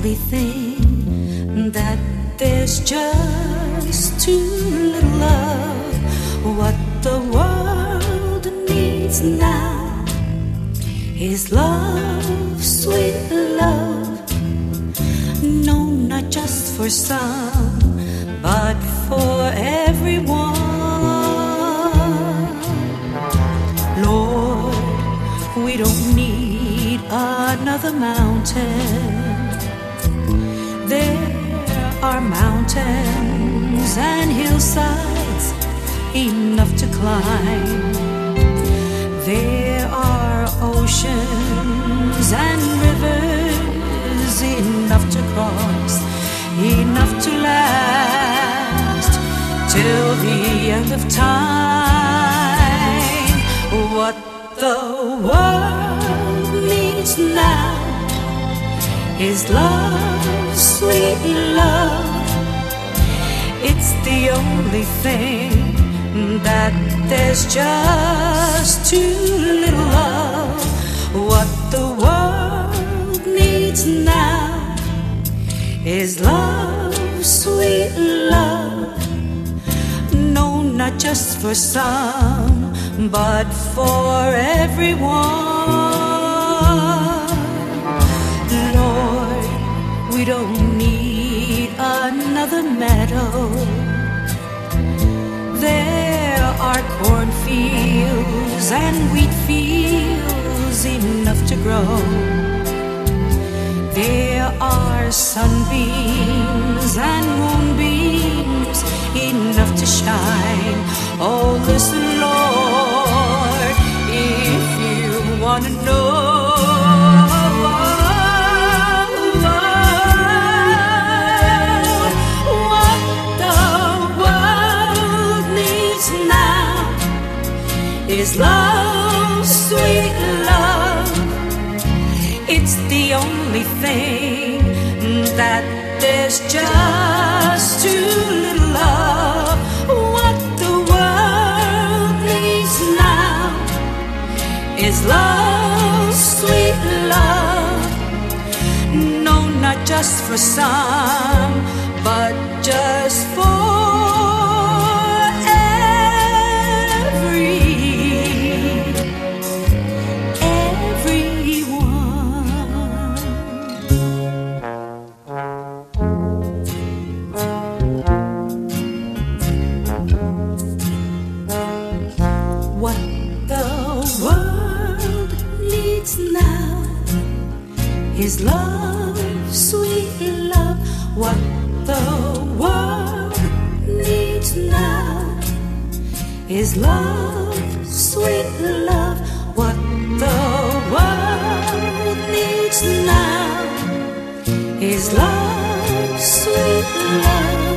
only thing that there's just too little love. What the world needs now is love, sweet love. No, not just for some, but for everyone. Lord, we don't need another mountain. There are mountains and hillsides enough to climb. There are oceans and rivers enough to cross, enough to last till the end of time. What the world needs now is love, sweet love. It's the only thing that there's just too little love. What the world needs now is love, sweet love. No, not just for some, but for everyone. Lord, we don't need another meadow. There are cornfields and wheat fields enough to grow. There are sunbeams and moonbeams enough to shine. Oh, listen, Lord, if you want to know what the world needs now is love, sweet love. It's the only thing that there's just too little love. What the world needs now is love, sweet love. No, not just for some, but just for what the world needs now is love, sweet love. What the world needs now is love, sweet love. What the world needs now is love, sweet love.